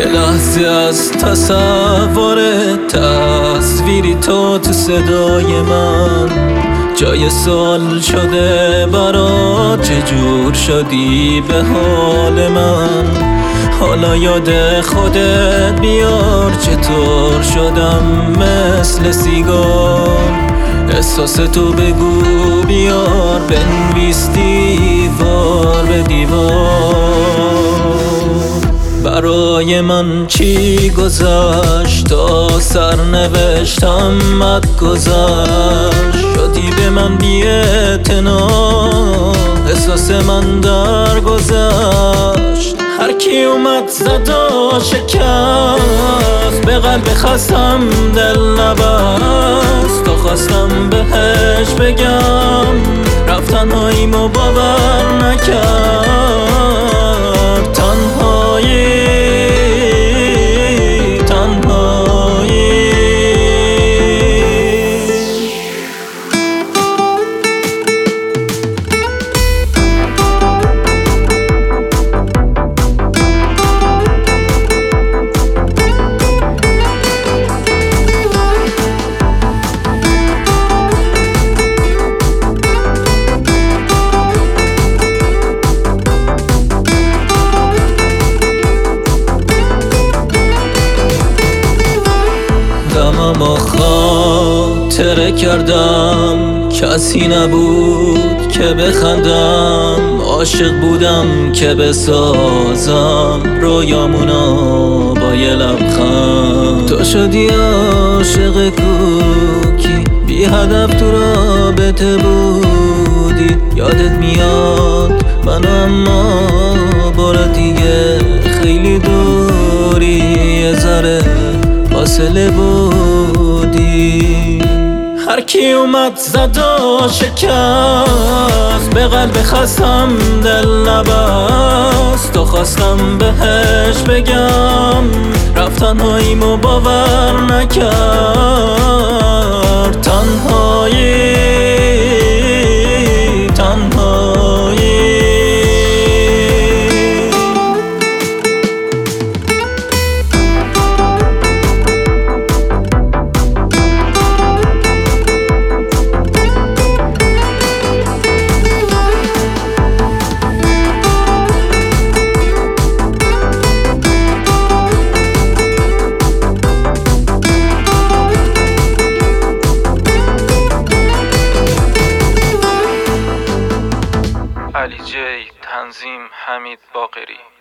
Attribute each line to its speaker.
Speaker 1: لحظه از تصور تصویری تو صدای من، جای سوال شده برات چجور شدی به حال من. حالا یاد خودت بیار چطور شدم مثل سیگار. احساس تو بگو بیار بنویس دیوار به دیوار. برای من چی گذشت تا سرنوشتم گذشت. شدی به من بی‌اعتنا، احساس من در گذشت. هر کی اومد زد و شکست، به قلب خستم دل نبست. تا خواستم بهش بگم رفت تنهاییمو باور نکرد. تنهایی اما خاطره کردم کسی نبود که بخندم. عاشق بودم که بسازم رویامونا با یه لبخند. تو شدی عاشق کوکی، بی هدف تو رابطه بودی. یادت میاد منو اما بار دیگه خیلی دوری، یه ذره فاصله بودی. هر کی اومد زد و شکست، به قلب خستم دل نبست. تا خواستم بهش بگم رفت تنهاییمو باور نکرد. تنهایی
Speaker 2: علی جی، تنظیم حمید باقری.